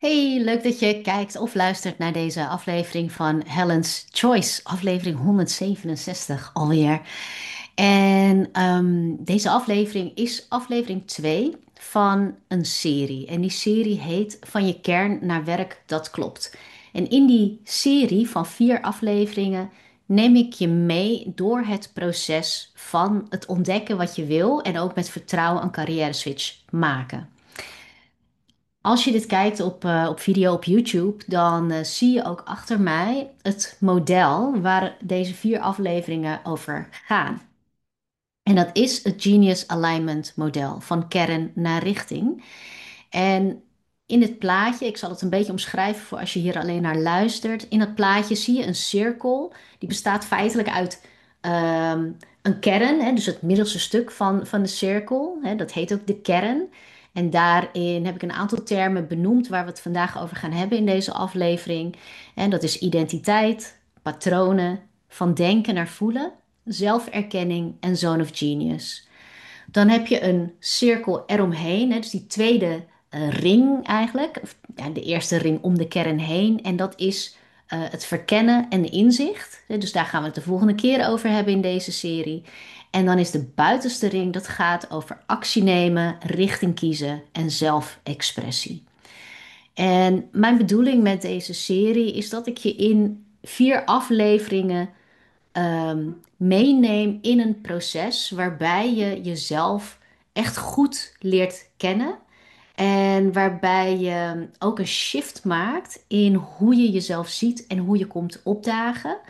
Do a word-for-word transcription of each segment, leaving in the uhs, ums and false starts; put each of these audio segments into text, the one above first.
Hey, leuk dat je kijkt of luistert naar deze aflevering van Helen's Choice, aflevering honderdzevenenzestig alweer. En ehm, deze aflevering is aflevering twee van een serie. En die serie heet Van je kern naar werk dat klopt. En in die serie van vier afleveringen neem ik je mee door het proces van het ontdekken wat je wil en ook met vertrouwen een carrière switch maken. Als je dit kijkt op, eh, op video op YouTube, dan eh, zie je ook achter mij het model waar deze vier afleveringen over gaan. En dat is het Genius Alignment model, van kern naar richting. En in het plaatje, ik zal het een beetje omschrijven voor als je hier alleen naar luistert. In dat plaatje zie je een cirkel, die bestaat feitelijk uit ehm, een kern, hè, dus het middelste stuk van, van de cirkel. Hè, dat heet ook de kern. En daarin heb ik een aantal termen benoemd waar we het vandaag over gaan hebben in deze aflevering. En dat is identiteit, patronen, van denken naar voelen, zelferkenning en zone of genius. Dan heb je een cirkel eromheen, hè, dus die tweede eh, ring eigenlijk. Of, ja, de eerste ring om de kern heen. En dat is eh, het verkennen en de inzicht. Hè, dus daar gaan we het de volgende keer over hebben in deze serie. En dan is de buitenste ring, dat gaat over actie nemen, richting kiezen en zelfexpressie. En mijn bedoeling met deze serie is dat ik je in vier afleveringen ehm, meeneem in een proces waarbij je jezelf echt goed leert kennen. En waarbij je ook een shift maakt in hoe je jezelf ziet en hoe je komt opdagen.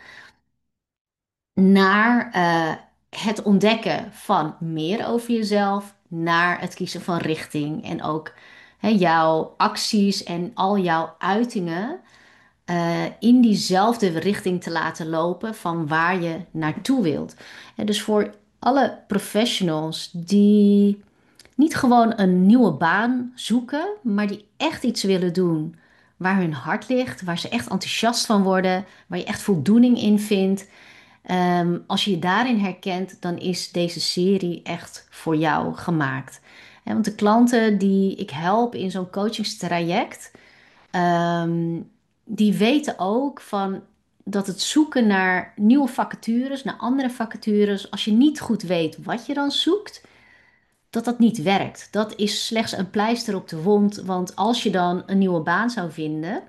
Naar eh, het ontdekken van meer over jezelf. Naar het kiezen van richting. En ook hè, jouw acties en al jouw uitingen eh, in diezelfde richting te laten lopen van waar je naartoe wilt. En dus voor alle professionals die niet gewoon een nieuwe baan zoeken, maar die echt iets willen doen waar hun hart ligt, waar ze echt enthousiast van worden, waar je echt voldoening in vindt. Ehm, als je je daarin herkent, dan is deze serie echt voor jou gemaakt. Hè, want de klanten die ik help in zo'n coachingstraject, Ehm, die weten ook van dat het zoeken naar nieuwe vacatures, naar andere vacatures, als je niet goed weet wat je dan zoekt, dat dat niet werkt. Dat is slechts een pleister op de wond, want als je dan een nieuwe baan zou vinden,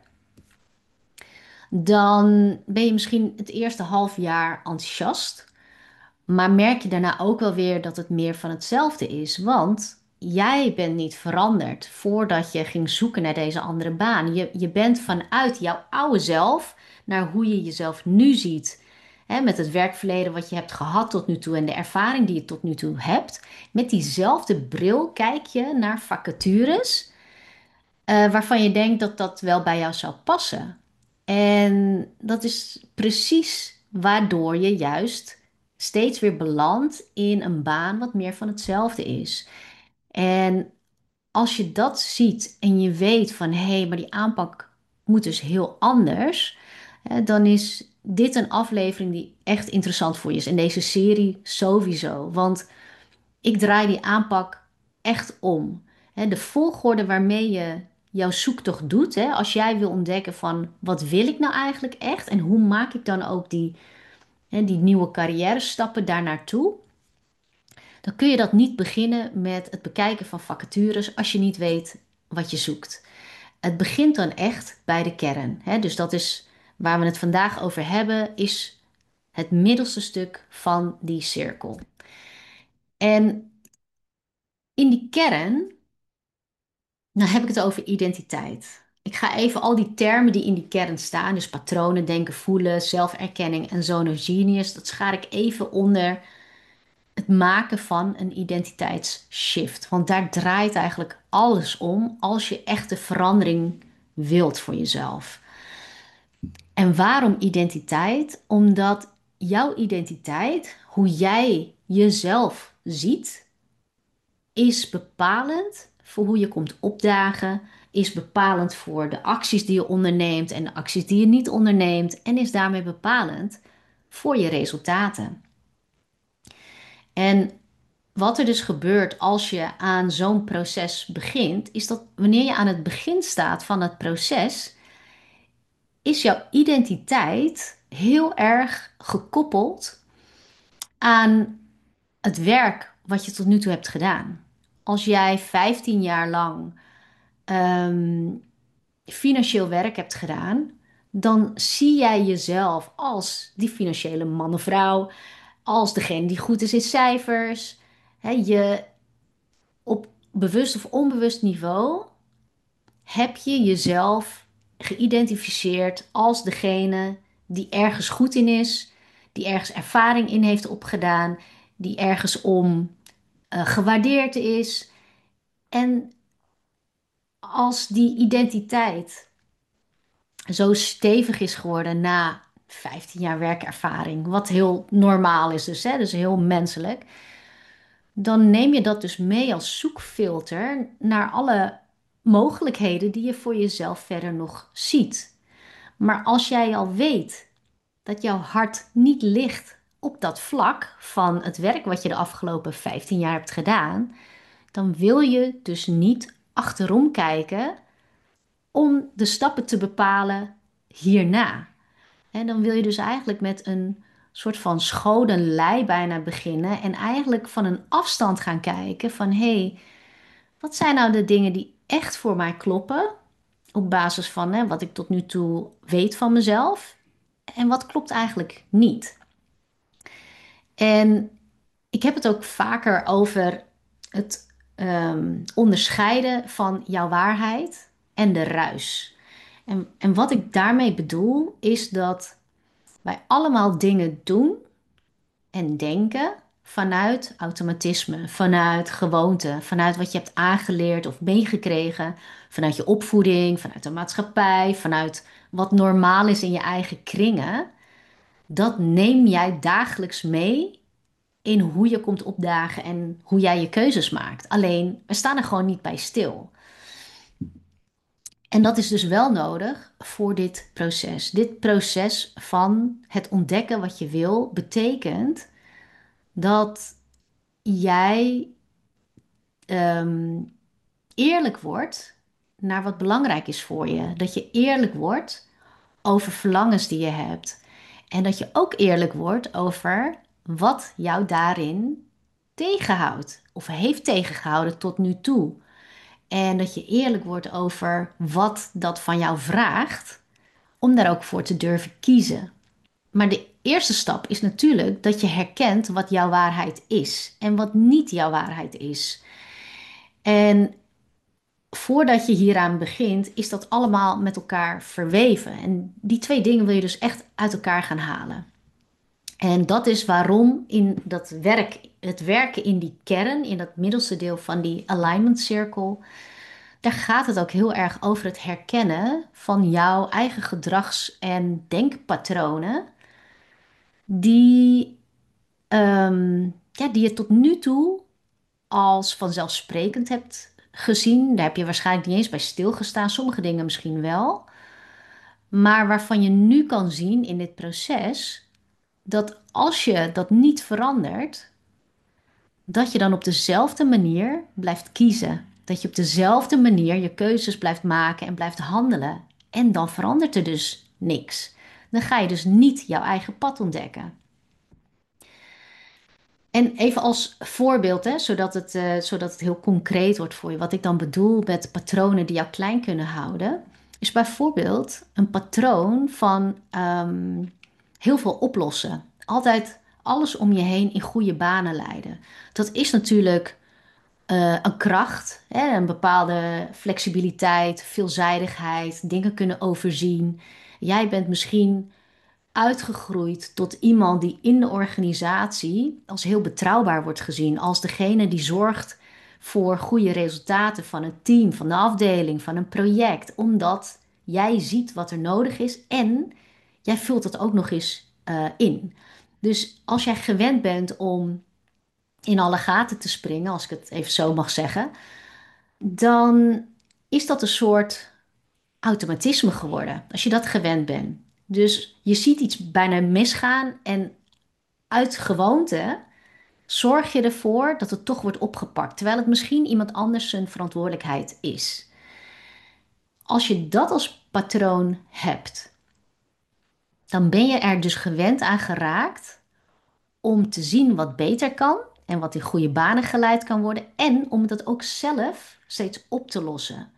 dan ben je misschien het eerste half jaar enthousiast, maar merk je daarna ook wel weer dat het meer van hetzelfde is, want jij bent niet veranderd voordat je ging zoeken naar deze andere baan. Je, je bent vanuit jouw oude zelf naar hoe je jezelf nu ziet. Hè, met het werkverleden wat je hebt gehad tot nu toe en de ervaring die je tot nu toe hebt. Met diezelfde bril kijk je naar vacatures eh, waarvan je denkt dat dat wel bij jou zou passen. En dat is precies waardoor je juist steeds weer belandt in een baan wat meer van hetzelfde is. En als je dat ziet en je weet van hé, hey, maar die aanpak moet dus heel anders, hè, dan is dit een aflevering die echt interessant voor je is. En deze serie sowieso, want ik draai die aanpak echt om. Hè, de volgorde waarmee je jouw zoektocht doet, hè, als jij wil ontdekken van wat wil ik nou eigenlijk echt en hoe maak ik dan ook die, hè, die nieuwe carrière stappen daar naartoe, dan kun je dat niet beginnen met het bekijken van vacatures als je niet weet wat je zoekt. Het begint dan echt bij de kern. Hè? Dus dat is waar we het vandaag over hebben, is het middelste stuk van die cirkel. En in die kern, dan heb ik het over identiteit. Ik ga even al die termen die in die kern staan, dus patronen, denken, voelen, zelferkenning en zone of genius, dat schaar ik even onder het maken van een identiteitsshift. Want daar draait eigenlijk alles om als je echte verandering wilt voor jezelf. En waarom identiteit? Omdat jouw identiteit, hoe jij jezelf ziet, is bepalend voor hoe je komt opdagen, is bepalend voor de acties die je onderneemt en de acties die je niet onderneemt en is daarmee bepalend voor je resultaten. En wat er dus gebeurt als je aan zo'n proces begint, is dat wanneer je aan het begin staat van het proces, is jouw identiteit heel erg gekoppeld aan het werk wat je tot nu toe hebt gedaan. Als jij vijftien jaar lang ehm, financieel werk hebt gedaan, dan zie jij jezelf als die financiële man of vrouw, als degene die goed is in cijfers. Hè, je op bewust of onbewust niveau heb je jezelf geïdentificeerd als degene die ergens goed in is, die ergens ervaring in heeft opgedaan, die ergens om eh, gewaardeerd is. En als die identiteit zo stevig is geworden na vijftien jaar werkervaring, wat heel normaal is dus, hè, dus heel menselijk, dan neem je dat dus mee als zoekfilter naar alle mogelijkheden die je voor jezelf verder nog ziet. Maar als jij al weet dat jouw hart niet ligt op dat vlak van het werk wat je de afgelopen vijftien jaar hebt gedaan, dan wil je dus niet achterom kijken om de stappen te bepalen hierna. En dan wil je dus eigenlijk met een soort van schone lei bijna beginnen en eigenlijk van een afstand gaan kijken van hé, hey, wat zijn nou de dingen die echt voor mij kloppen op basis van hè, wat ik tot nu toe weet van mezelf en wat klopt eigenlijk niet. En ik heb het ook vaker over het ehm, onderscheiden van jouw waarheid en de ruis. En, en wat ik daarmee bedoel is dat wij allemaal dingen doen en denken vanuit automatisme, vanuit gewoonte, vanuit wat je hebt aangeleerd of meegekregen, vanuit je opvoeding, vanuit de maatschappij, vanuit wat normaal is in je eigen kringen. Dat neem jij dagelijks mee in hoe je komt opdagen en hoe jij je keuzes maakt. Alleen, we staan er gewoon niet bij stil. En dat is dus wel nodig voor dit proces. Dit proces van het ontdekken wat je wil, betekent dat jij ehm, eerlijk wordt naar wat belangrijk is voor je. Dat je eerlijk wordt over verlangens die je hebt. En dat je ook eerlijk wordt over wat jou daarin tegenhoudt. Of heeft tegengehouden tot nu toe. En dat je eerlijk wordt over wat dat van jou vraagt. Om daar ook voor te durven kiezen. Maar de eerste stap is natuurlijk dat je herkent wat jouw waarheid is. En wat niet jouw waarheid is. En voordat je hieraan begint, is dat allemaal met elkaar verweven. En die twee dingen wil je dus echt uit elkaar gaan halen. En dat is waarom in dat werk, het werken in die kern, in dat middelste deel van die alignment cirkel, daar gaat het ook heel erg over het herkennen van jouw eigen gedrags- en denkpatronen, die, ehm, ja, die je tot nu toe als vanzelfsprekend hebt gezien. Daar heb je waarschijnlijk niet eens bij stilgestaan. Sommige dingen misschien wel. Maar waarvan je nu kan zien in dit proces dat als je dat niet verandert, dat je dan op dezelfde manier blijft kiezen. Dat je op dezelfde manier je keuzes blijft maken en blijft handelen. En dan verandert er dus niks. Dan ga je dus niet jouw eigen pad ontdekken. En even als voorbeeld, hè, zodat het, eh, zodat het heel concreet wordt voor je. Wat ik dan bedoel met patronen die jou klein kunnen houden, is bijvoorbeeld een patroon van ehm, heel veel oplossen. Altijd alles om je heen in goede banen leiden. Dat is natuurlijk eh, een kracht, hè, een bepaalde flexibiliteit, veelzijdigheid, dingen kunnen overzien. Jij bent misschien uitgegroeid tot iemand die in de organisatie als heel betrouwbaar wordt gezien, als degene die zorgt voor goede resultaten van het team, van de afdeling, van een project, omdat jij ziet wat er nodig is en jij vult het ook nog eens eh, in. Dus als jij gewend bent om in alle gaten te springen, als ik het even zo mag zeggen, dan is dat een soort automatisme geworden, als je dat gewend bent. Dus je ziet iets bijna misgaan en uit gewoonte zorg je ervoor dat het toch wordt opgepakt, terwijl het misschien iemand anders zijn verantwoordelijkheid is. Als je dat als patroon hebt, dan ben je er dus gewend aan geraakt om te zien wat beter kan en wat in goede banen geleid kan worden en om dat ook zelf steeds op te lossen.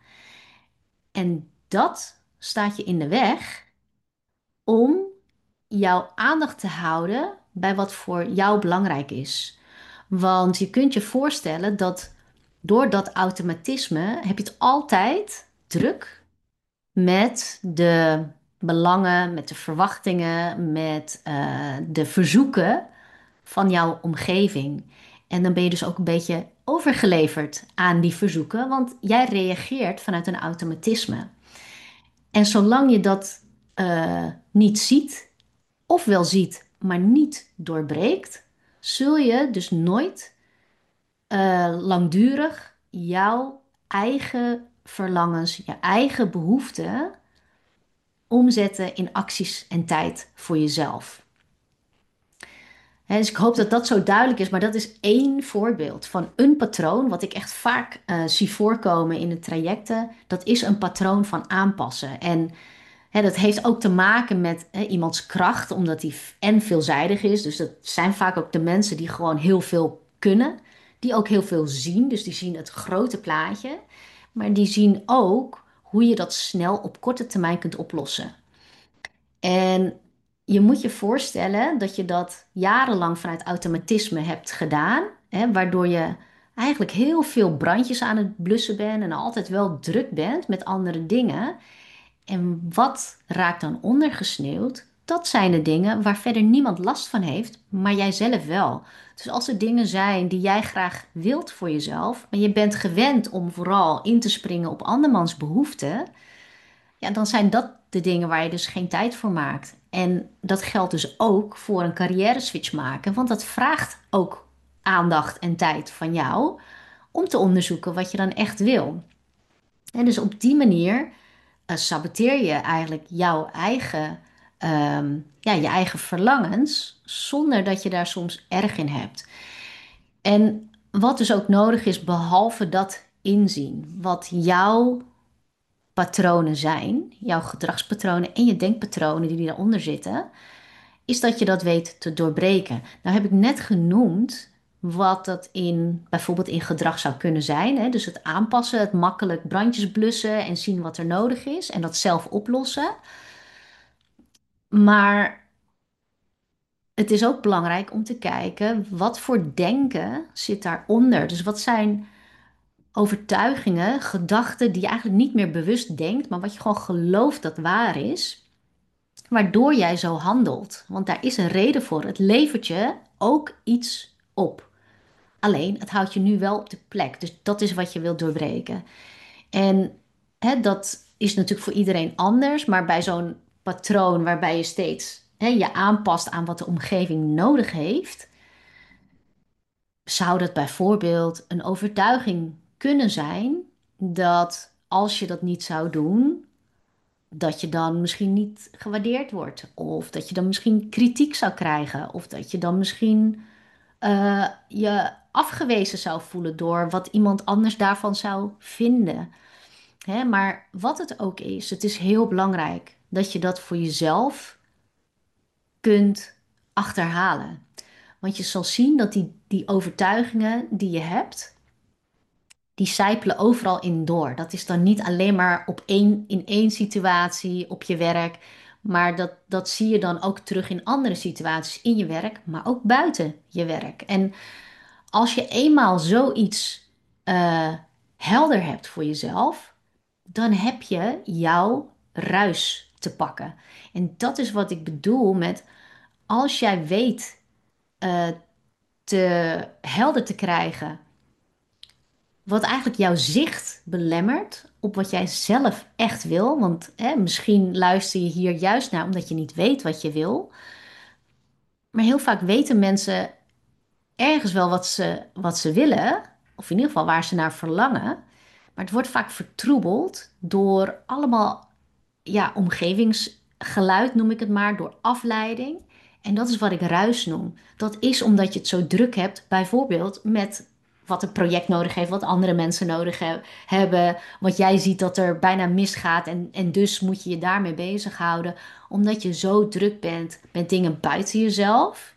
En dat staat je in de weg om jouw aandacht te houden bij wat voor jou belangrijk is. Want je kunt je voorstellen dat door dat automatisme heb je het altijd druk met de belangen, met de verwachtingen, met eh, de verzoeken van jouw omgeving. En dan ben je dus ook een beetje overgeleverd aan die verzoeken, want jij reageert vanuit een automatisme. En zolang je dat eh, niet ziet, of wel ziet, maar niet doorbreekt, zul je dus nooit eh, langdurig jouw eigen verlangens, je eigen behoeften omzetten in acties en tijd voor jezelf. Hè, dus ik hoop dat dat zo duidelijk is, maar dat is één voorbeeld van een patroon wat ik echt vaak eh, zie voorkomen in de trajecten. Dat is een patroon van aanpassen. En hè, dat heeft ook te maken met hè, iemands kracht, omdat die en veelzijdig is. Dus dat zijn vaak ook de mensen die gewoon heel veel kunnen, die ook heel veel zien. Dus die zien het grote plaatje, maar die zien ook hoe je dat snel op korte termijn kunt oplossen. En je moet je voorstellen dat je dat jarenlang vanuit automatisme hebt gedaan, hè, waardoor je eigenlijk heel veel brandjes aan het blussen bent en altijd wel druk bent met andere dingen. En wat raakt dan ondergesneeuwd? Dat zijn de dingen waar verder niemand last van heeft, maar jij zelf wel. Dus als er dingen zijn die jij graag wilt voor jezelf, maar je bent gewend om vooral in te springen op andermans behoeften, ja, dan zijn dat de dingen waar je dus geen tijd voor maakt. En dat geldt dus ook voor een carrière switch maken, want dat vraagt ook aandacht en tijd van jou om te onderzoeken wat je dan echt wil. En dus op die manier uh, saboteer je eigenlijk jouw eigen, ehm, ja, je eigen verlangens, zonder dat je daar soms erg in hebt. En wat dus ook nodig is, behalve dat inzien, wat jouw patronen zijn, jouw gedragspatronen en je denkpatronen die daaronder zitten, is dat je dat weet te doorbreken. Nou heb ik net genoemd wat dat in bijvoorbeeld in gedrag zou kunnen zijn. Hè? Dus het aanpassen, het makkelijk brandjes blussen en zien wat er nodig is en dat zelf oplossen. Maar het is ook belangrijk om te kijken wat voor denken zit daaronder. Dus wat zijn overtuigingen, gedachten die je eigenlijk niet meer bewust denkt, maar wat je gewoon gelooft dat waar is, waardoor jij zo handelt. Want daar is een reden voor. Het levert je ook iets op. Alleen, het houdt je nu wel op de plek. Dus dat is wat je wilt doorbreken. En hè, dat is natuurlijk voor iedereen anders. Maar bij zo'n patroon waarbij je steeds hè, je aanpast aan wat de omgeving nodig heeft, zou dat bijvoorbeeld een overtuiging kunnen zijn dat als je dat niet zou doen, dat je dan misschien niet gewaardeerd wordt. Of dat je dan misschien kritiek zou krijgen. Of dat je dan misschien eh, je afgewezen zou voelen door wat iemand anders daarvan zou vinden. Hè, maar wat het ook is, het is heel belangrijk dat je dat voor jezelf kunt achterhalen. Want je zal zien dat die, die overtuigingen die je hebt, die sijpelen overal in door. Dat is dan niet alleen maar op één, in één situatie op je werk, maar dat, dat zie je dan ook terug in andere situaties in je werk, maar ook buiten je werk. En als je eenmaal zoiets eh, helder hebt voor jezelf, dan heb je jouw ruis te pakken. En dat is wat ik bedoel met als jij weet eh, te helder te krijgen wat eigenlijk jouw zicht belemmert op wat jij zelf echt wil. Want hè, misschien luister je hier juist naar omdat je niet weet wat je wil. Maar heel vaak weten mensen ergens wel wat ze, wat ze willen. Of in ieder geval waar ze naar verlangen. Maar het wordt vaak vertroebeld door allemaal ja, omgevingsgeluid, noem ik het maar, door afleiding. En dat is wat ik ruis noem. Dat is omdat je het zo druk hebt, bijvoorbeeld met wat een project nodig heeft, wat andere mensen nodig he- hebben, wat jij ziet dat er bijna misgaat en, en dus moet je je daarmee bezighouden, omdat je zo druk bent met dingen buiten jezelf,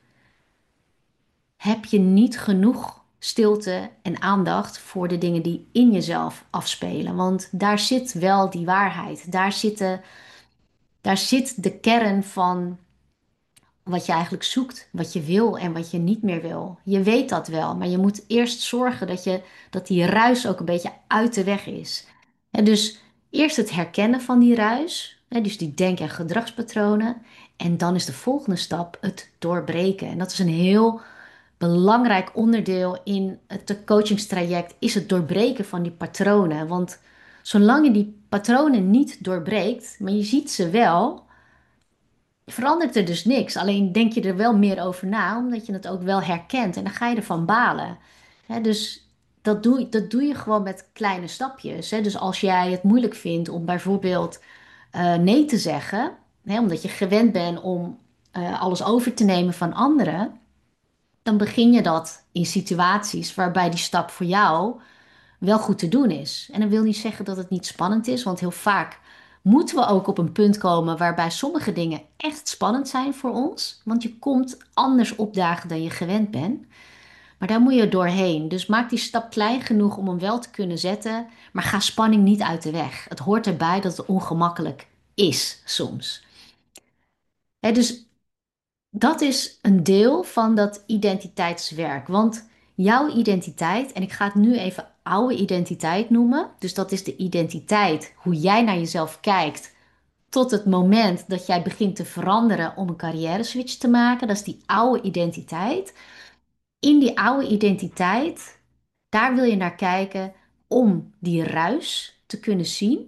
heb je niet genoeg stilte en aandacht voor de dingen die in jezelf afspelen. Want daar zit wel die waarheid. Daar zitten, daar zit de kern van wat je eigenlijk zoekt, wat je wil en wat je niet meer wil. Je weet dat wel, maar je moet eerst zorgen dat je, dat die ruis ook een beetje uit de weg is. En dus eerst het herkennen van die ruis, hè, dus die denk- en gedragspatronen. En dan is de volgende stap het doorbreken. En dat is een heel belangrijk onderdeel in het coachingstraject, is het doorbreken van die patronen. Want zolang je die patronen niet doorbreekt, maar je ziet ze wel, verandert er dus niks. Alleen denk je er wel meer over na, omdat je het ook wel herkent. En dan ga je ervan balen. Hè, dus dat doe, dat doe je gewoon met kleine stapjes. Hè. Dus als jij het moeilijk vindt om bijvoorbeeld eh, nee te zeggen, hè, omdat je gewend bent om eh, alles over te nemen van anderen, dan begin je dat in situaties waarbij die stap voor jou wel goed te doen is. En dat wil niet zeggen dat het niet spannend is, want heel vaak moeten we ook op een punt komen waarbij sommige dingen echt spannend zijn voor ons, want je komt anders opdagen dan je gewend bent. Maar daar moet je doorheen. Dus maak die stap klein genoeg om hem wel te kunnen zetten, maar ga spanning niet uit de weg. Het hoort erbij dat het ongemakkelijk is soms. Hè, dus dat is een deel van dat identiteitswerk. Want jouw identiteit, en ik ga het nu even oude identiteit noemen. Dus dat is de identiteit, hoe jij naar jezelf kijkt. Tot het moment dat jij begint te veranderen om een carrière switch te maken. Dat is die oude identiteit. In die oude identiteit, daar wil je naar kijken om die ruis te kunnen zien,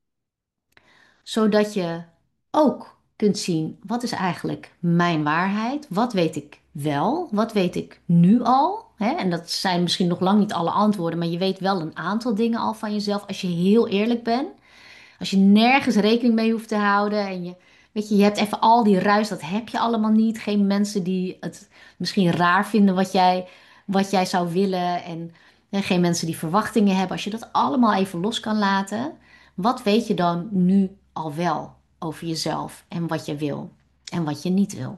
zodat je ook kunt zien wat is eigenlijk mijn waarheid, wat weet ik wel, wat weet ik nu al. Hè? En dat zijn misschien nog lang niet alle antwoorden, maar je weet wel een aantal dingen al van jezelf als je heel eerlijk bent. Als je nergens rekening mee hoeft te houden en je, weet je, je hebt even al die ruis, dat heb je allemaal niet. Geen mensen die het misschien raar vinden wat jij, wat jij zou willen en hè, geen mensen die verwachtingen hebben. Als je dat allemaal even los kan laten, wat weet je dan nu al wel over jezelf en wat je wil en wat je niet wil?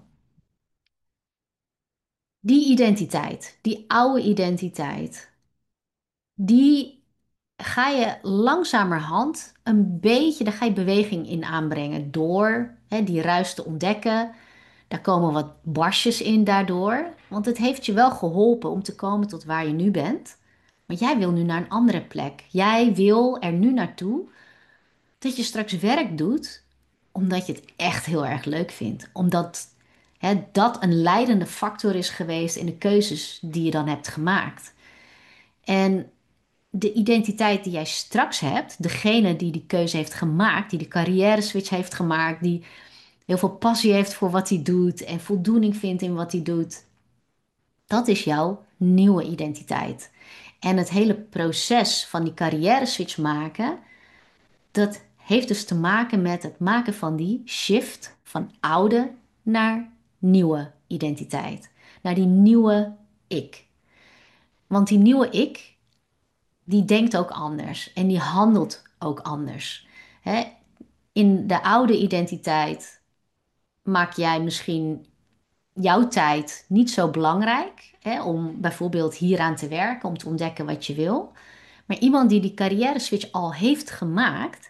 Die identiteit, die oude identiteit, die ga je langzamerhand een beetje, daar ga je beweging in aanbrengen door hè, die ruis te ontdekken. Daar komen wat barstjes in daardoor, want het heeft je wel geholpen om te komen tot waar je nu bent. Maar jij wil nu naar een andere plek. Jij wil er nu naartoe dat je straks werk doet omdat je het echt heel erg leuk vindt. Omdat hè, dat een leidende factor is geweest in de keuzes die je dan hebt gemaakt. En de identiteit die jij straks hebt, degene die die keuze heeft gemaakt, die de carrière switch heeft gemaakt, die heel veel passie heeft voor wat hij doet en voldoening vindt in wat hij doet, dat is jouw nieuwe identiteit. En het hele proces van die carrière switch maken, dat heeft dus te maken met het maken van die shift van oude naar nieuwe identiteit, naar die nieuwe ik. Want die nieuwe ik, die denkt ook anders en die handelt ook anders. Hè? In de oude identiteit maak jij misschien jouw tijd niet zo belangrijk, hè, om bijvoorbeeld hieraan te werken, om te ontdekken wat je wil. Maar iemand die die carrière switch al heeft gemaakt,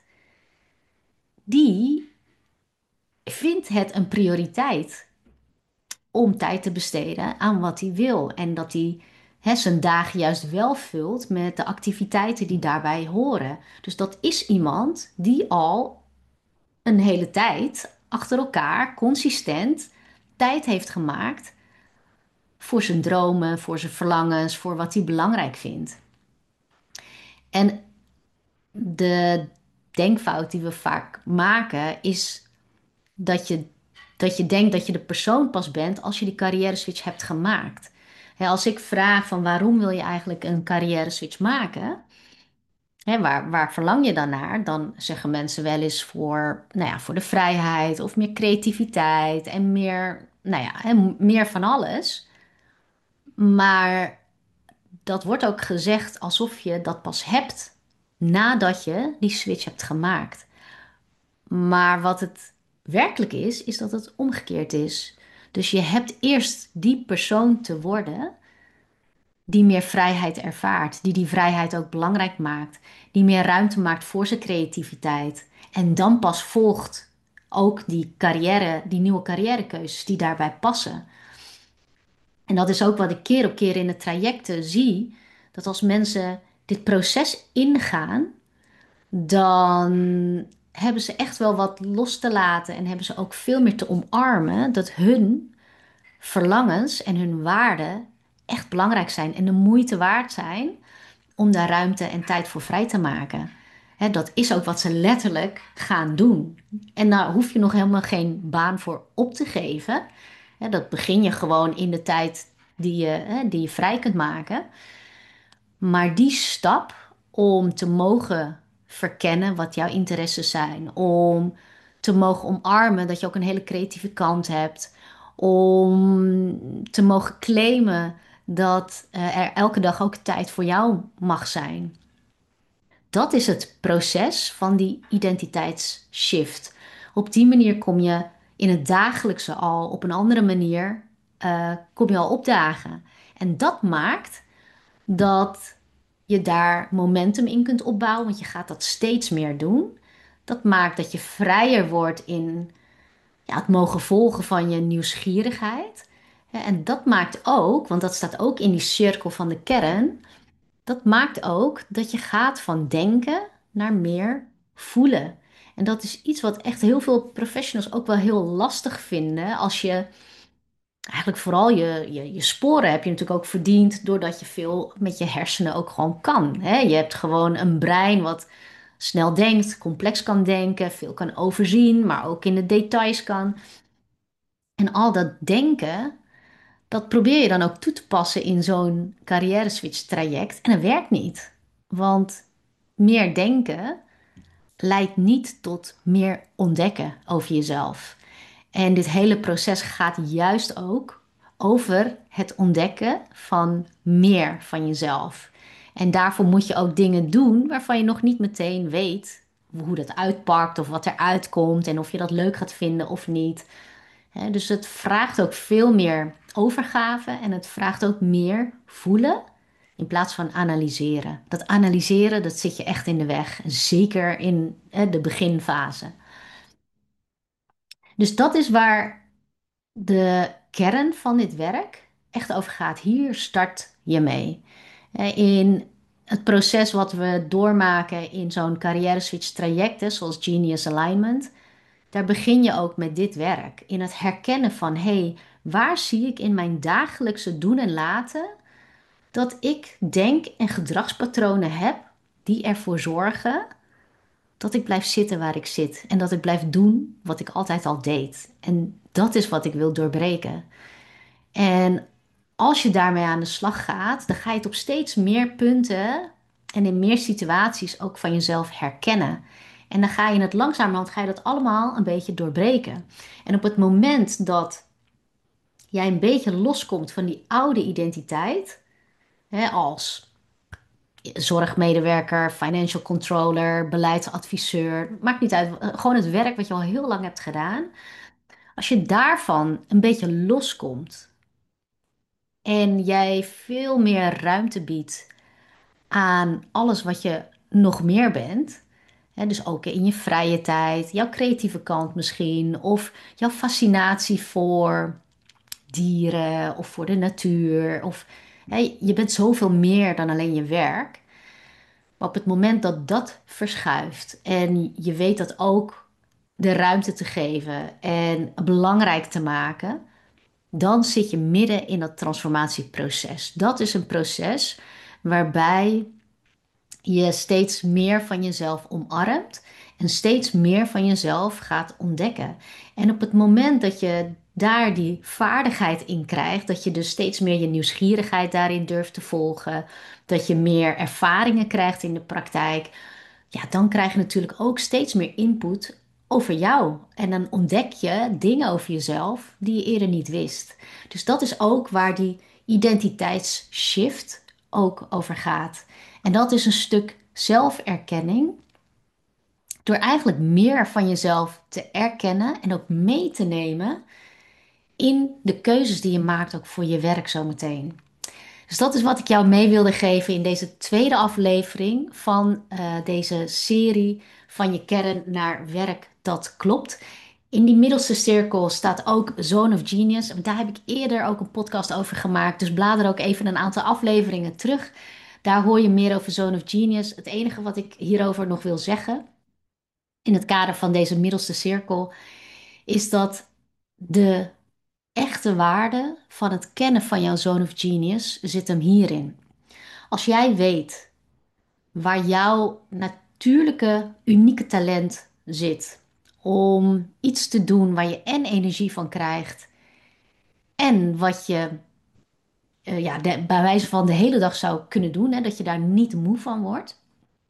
die vindt het een prioriteit om tijd te besteden aan wat hij wil. En dat hij hè, zijn dagen juist wel vult met de activiteiten die daarbij horen. Dus dat is iemand die al een hele tijd achter elkaar consistent tijd heeft gemaakt voor zijn dromen, voor zijn verlangens, voor wat hij belangrijk vindt. En de denkfout die we vaak maken is dat je, dat je denkt dat je de persoon pas bent als je die carrière switch hebt gemaakt. Hè, als ik vraag van waarom wil je eigenlijk een carrière switch maken? Hè, waar, waar verlang je dan naar? Dan zeggen mensen wel eens voor, nou ja, voor de vrijheid of meer creativiteit en meer nou ja, hè, meer van alles. Maar dat wordt ook gezegd alsof je dat pas hebt nadat je die switch hebt gemaakt. Maar wat het werkelijk is, is dat het omgekeerd is. Dus je hebt eerst die persoon te worden die meer vrijheid ervaart, die die vrijheid ook belangrijk maakt, die meer ruimte maakt voor zijn creativiteit. En dan pas volgt ook die carrière, die nieuwe carrièrekeuzes die daarbij passen. En dat is ook wat ik keer op keer in de trajecten zie, dat als mensen dit proces ingaan, dan hebben ze echt wel wat los te laten en hebben ze ook veel meer te omarmen dat hun verlangens en hun waarden echt belangrijk zijn en de moeite waard zijn om daar ruimte en tijd voor vrij te maken. Hè, dat is ook wat ze letterlijk gaan doen. En daar hoef je nog helemaal geen baan voor op te geven. Hè, dat begin je gewoon in de tijd die je, hè, die je vrij kunt maken. Maar die stap om te mogen verkennen wat jouw interesses zijn, om te mogen omarmen dat je ook een hele creatieve kant hebt, om te mogen claimen dat eh, er elke dag ook tijd voor jou mag zijn. Dat is het proces van die identiteitsshift. Op die manier kom je in het dagelijkse al op een andere manier eh, kom je al opdagen. En dat maakt dat je daar momentum in kunt opbouwen, want je gaat dat steeds meer doen. Dat maakt dat je vrijer wordt in ja, het mogen volgen van je nieuwsgierigheid. Hè, en dat maakt ook, want dat staat ook in die cirkel van de kern, dat maakt ook dat je gaat van denken naar meer voelen. En dat is iets wat echt heel veel professionals ook wel heel lastig vinden als je eigenlijk vooral je, je, je sporen heb je natuurlijk ook verdiend doordat je veel met je hersenen ook gewoon kan. Hè? Je hebt gewoon een brein wat snel denkt, complex kan denken, veel kan overzien, maar ook in de details kan. En al dat denken, dat probeer je dan ook toe te passen in zo'n carrière switch traject. En dat werkt niet. Want meer denken leidt niet tot meer ontdekken over jezelf. En dit hele proces gaat juist ook over het ontdekken van meer van jezelf. En daarvoor moet je ook dingen doen waarvan je nog niet meteen weet hoe dat uitpakt of wat er uitkomt en of je dat leuk gaat vinden of niet. Hè, dus het vraagt ook veel meer overgave en het vraagt ook meer voelen in plaats van analyseren. Dat analyseren, dat zit je echt in de weg, zeker in hè, de beginfase. Dus dat is waar de kern van dit werk echt over gaat. Hier start je mee. Eh, In het proces wat we doormaken in zo'n carrière switch traject, hè, zoals Genius Alignment, daar begin je ook met dit werk. In het herkennen van, hé, hey, waar zie ik in mijn dagelijkse doen en laten dat ik denk- en gedragspatronen heb die ervoor zorgen dat ik blijf zitten waar ik zit en dat ik blijf doen wat ik altijd al deed. En dat is wat ik wil doorbreken. En als je daarmee aan de slag gaat, dan ga je het op steeds meer punten en in meer situaties ook van jezelf herkennen. En dan ga je het langzamerhand, ga je dat allemaal een beetje doorbreken. En op het moment dat jij een beetje loskomt van die oude identiteit, hè, als zorgmedewerker, financial controller, beleidsadviseur, maakt niet uit, gewoon het werk wat je al heel lang hebt gedaan. Als je daarvan een beetje loskomt en jij veel meer ruimte biedt aan alles wat je nog meer bent. Hè, dus ook in je vrije tijd, jouw creatieve kant misschien, of jouw fascinatie voor dieren of voor de natuur. Of, hè, je bent zoveel meer dan alleen je werk. Maar op het moment dat dat verschuift en je weet dat ook de ruimte te geven en belangrijk te maken, dan zit je midden in dat transformatieproces. Dat is een proces waarbij je steeds meer van jezelf omarmt en steeds meer van jezelf gaat ontdekken. En op het moment dat je daar die vaardigheid in krijgt, dat je dus steeds meer je nieuwsgierigheid daarin durft te volgen, dat je meer ervaringen krijgt in de praktijk, ja, dan krijg je natuurlijk ook steeds meer input over jou. En dan ontdek je dingen over jezelf die je eerder niet wist. Dus dat is ook waar die identiteitsshift ook over gaat. En dat is een stuk zelferkenning. Door eigenlijk meer van jezelf te erkennen en ook mee te nemen in de keuzes die je maakt ook voor je werk zometeen. Dus dat is wat ik jou mee wilde geven in deze tweede aflevering van eh, deze serie van je kern naar werk dat klopt. In die middelste cirkel staat ook Zone of Genius. Daar heb ik eerder ook een podcast over gemaakt. Dus blader ook even een aantal afleveringen terug. Daar hoor je meer over Zone of Genius. Het enige wat ik hierover nog wil zeggen, in het kader van deze middelste cirkel, is dat de echte waarde van het kennen van jouw Zone of Genius zit hem hierin. Als jij weet waar jouw natuurlijke, unieke talent zit om iets te doen waar je en energie van krijgt en wat je eh, ja, de- bij wijze van de hele dag zou kunnen doen, hè, dat je daar niet moe van wordt.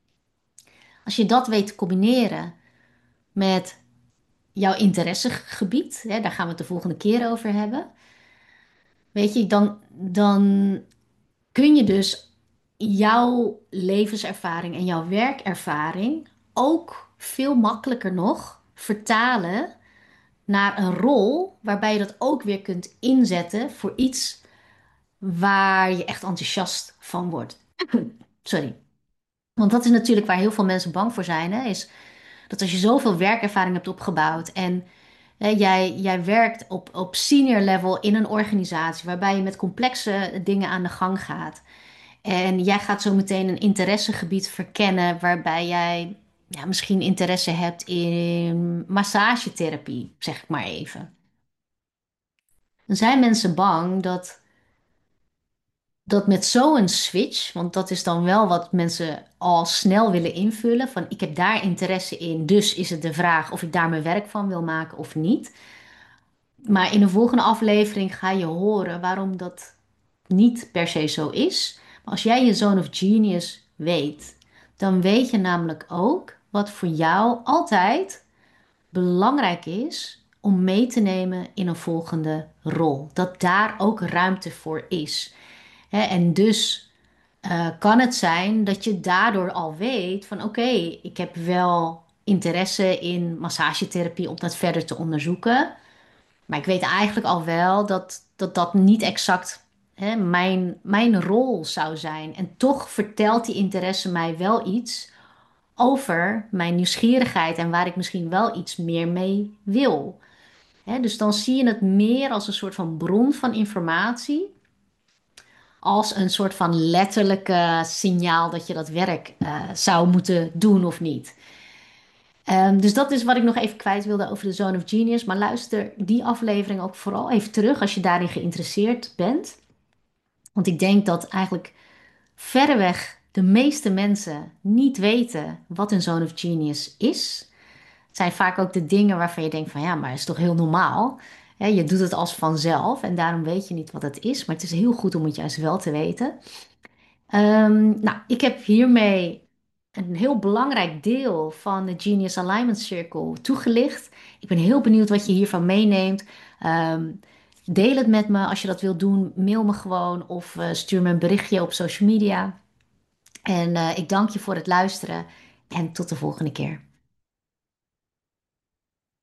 Als je dat weet te combineren met jouw interessegebied, hè, daar gaan we het de volgende keer over hebben. Weet je, dan, dan kun je dus jouw levenservaring en jouw werkervaring ook veel makkelijker nog vertalen naar een rol waarbij je dat ook weer kunt inzetten voor iets waar je echt enthousiast van wordt. Sorry. Want dat is natuurlijk waar heel veel mensen bang voor zijn, hè, is dat als je zoveel werkervaring hebt opgebouwd en hè, jij, jij werkt op, op senior level in een organisatie waarbij je met complexe dingen aan de gang gaat. En jij gaat zo meteen een interessegebied verkennen waarbij jij ja, misschien interesse hebt in massagetherapie, zeg ik maar even. Dan zijn mensen bang dat, dat met zo'n switch, want dat is dan wel wat mensen al snel willen invullen, van ik heb daar interesse in, dus is het de vraag of ik daar mijn werk van wil maken of niet. Maar in de volgende aflevering ga je horen waarom dat niet per se zo is. Maar als jij je Zone of Genius weet, dan weet je namelijk ook wat voor jou altijd belangrijk is om mee te nemen in een volgende rol. Dat daar ook ruimte voor is. Hè, en dus eh, kan het zijn dat je daardoor al weet van oké, ik heb wel interesse in massagetherapie om dat verder te onderzoeken. Maar ik weet eigenlijk al wel dat dat, dat niet exact hè, mijn, mijn rol zou zijn. En toch vertelt die interesse mij wel iets over mijn nieuwsgierigheid en waar ik misschien wel iets meer mee wil. Hè, dus dan zie je het meer als een soort van bron van informatie, als een soort van letterlijke signaal dat je dat werk eh, zou moeten doen of niet. Ehm, dus dat is wat ik nog even kwijt wilde over de Zone of Genius. Maar luister die aflevering ook vooral even terug als je daarin geïnteresseerd bent. Want ik denk dat eigenlijk verreweg de meeste mensen niet weten wat een Zone of Genius is. Het zijn vaak ook de dingen waarvan je denkt van ja, maar het is toch heel normaal. Hè, je doet het als vanzelf en daarom weet je niet wat het is. Maar het is heel goed om het juist wel te weten. Ehm, nou, ik heb hiermee een heel belangrijk deel van de Genius Alignment Circle toegelicht. Ik ben heel benieuwd wat je hiervan meeneemt. Ehm, deel het met me als je dat wilt doen. Mail me gewoon of eh, stuur me een berichtje op social media. En eh, ik dank je voor het luisteren en tot de volgende keer.